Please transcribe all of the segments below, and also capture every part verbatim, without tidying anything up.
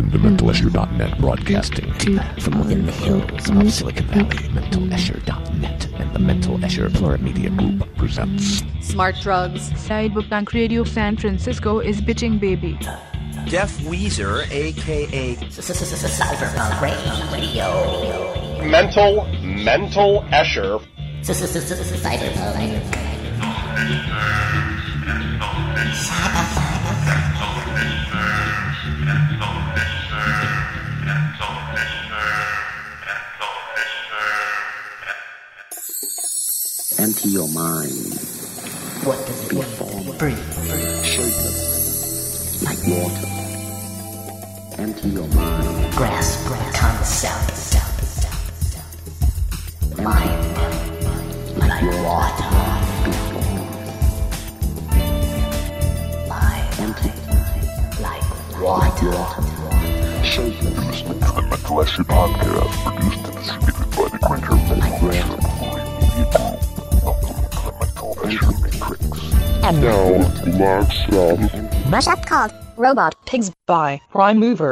mental escher dot net, broadcasting from within the hills of Silicon Valley. mental escher dot net and the Mental Escher Florida Media Group presents Smart Drugs. Sidebook Punk Radio San Francisco is bitching baby. Def Weezer, aka Cyberpunk Radio. Mental, Mental Escher. Cyberpunk. Empty your mind. What does it Be mean? formed, Breathe. shapeless, like water. Empty your mind. Grasp concept. Mind. Like water. Be formed, Mind. empty, Like like water. water. Shapeless, listening to the Mental Escher podcast, produced and distributed by the Greater like water. And now, let's um, Mashup called Robot Pigs by Prime Mover.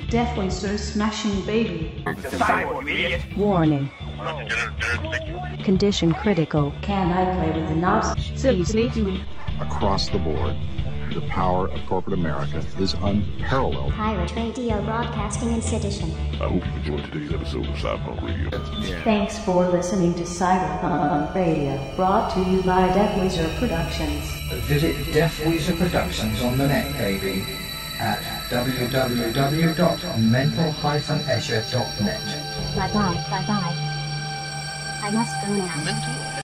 Deaf Wizard smashing baby. Warning. Condition critical. Can I play with the knobs? Seriously? Across the board, the power of corporate America is unparalleled. Pirate Radio Broadcasting in Sedition. I hope you enjoyed today's episode of Cyberpunk Radio. Yeah. Thanks for listening to Cyberpunk Radio, brought to you by Deaf Wizard Productions. Visit Deaf Wizard Productions on the net, baby, at w w w dot mental dash escher dot net. Bye bye, bye bye. I must go now. Mental